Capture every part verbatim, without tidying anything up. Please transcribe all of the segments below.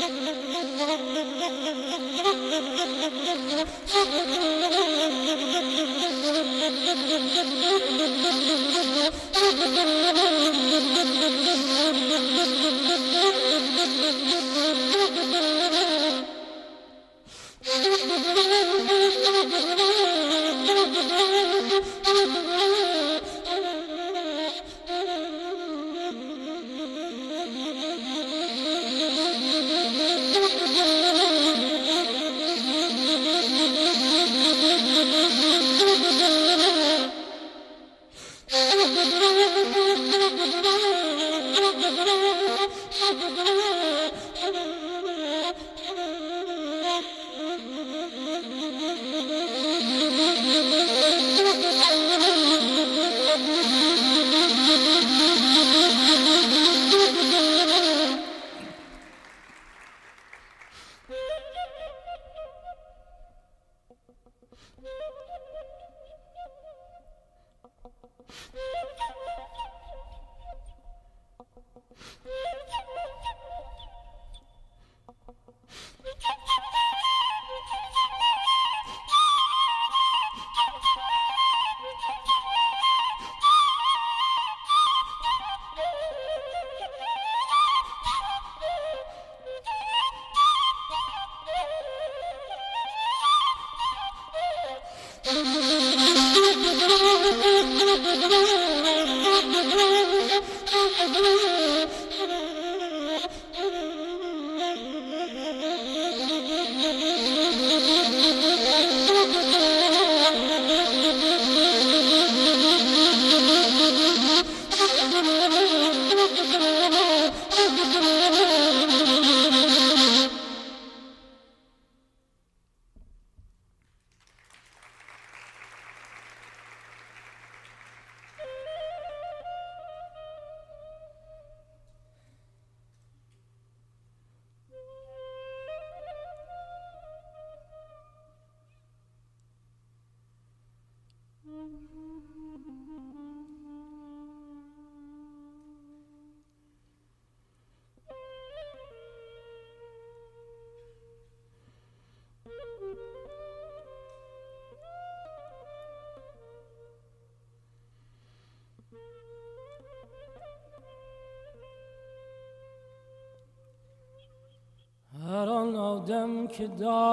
هر آن آدم که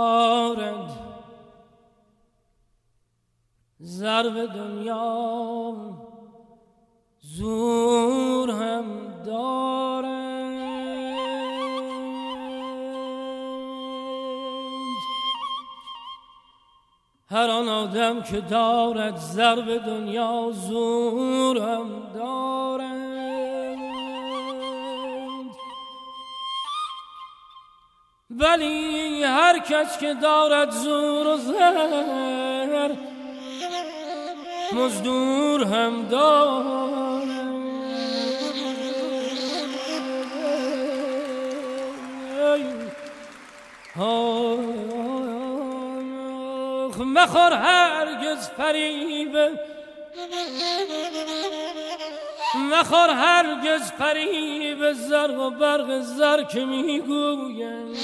دارد ضرب دنیا زور هم دارد. هر آن آدم که دارد ضرب دنیا زور هم دارد. ولی هر کس که دارد زور و زر مزدور هم دارد. آخ مخور هرگز فریب، مخور هرگز فریب زرق و برق زر که میگویند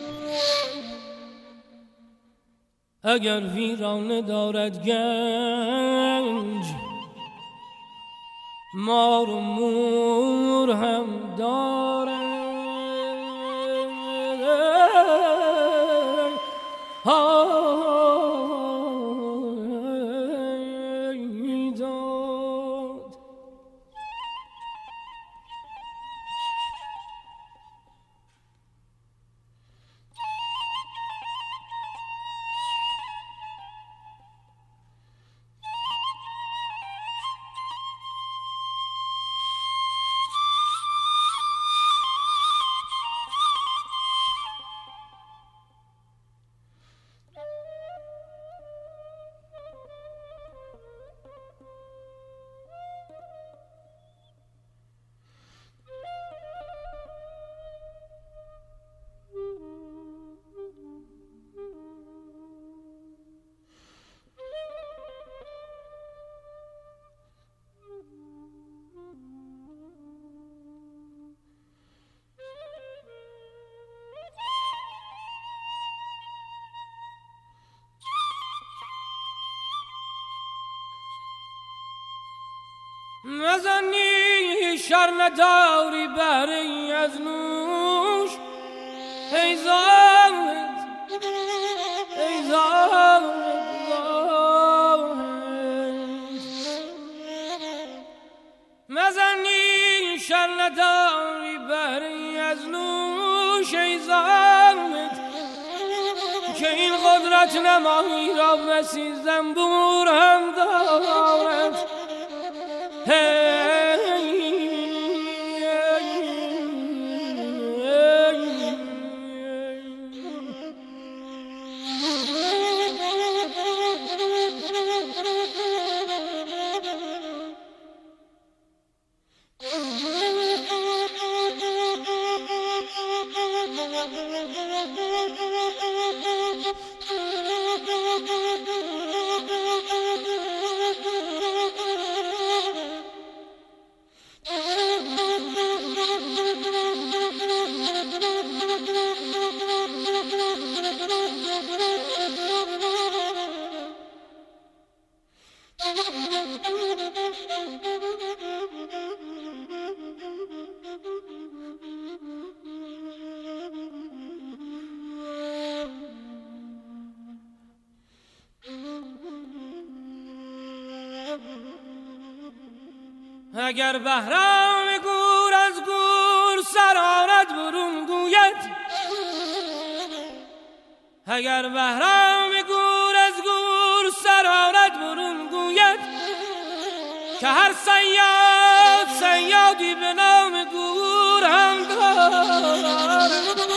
اگر ویرانه دارد گنج مار و مور هم دارد. مزنی شر نداری بهره از نوش ای زاهد ای زاهد مزنی شر نداری بهره از نوش ای زاهد که این قدرت نمایی را بسی زنبور هم دارد اگر بهرام گور از گور سر آرد برون گوید اگر بهرام گور از گور سر آرد برون گوید که هر صیاد صیادی به نام گور هم دارد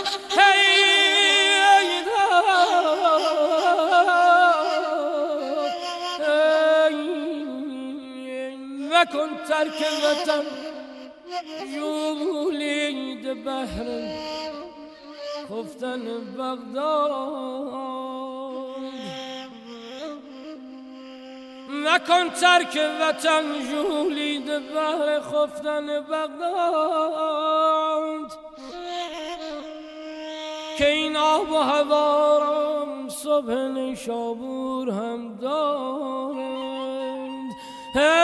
هی و کن ترک وطن جولید بحر خفتن بغداد مکن ترک وطن جولید بحر خفتن بغداد که این آب و هوارم صبح نیشابور هم دارند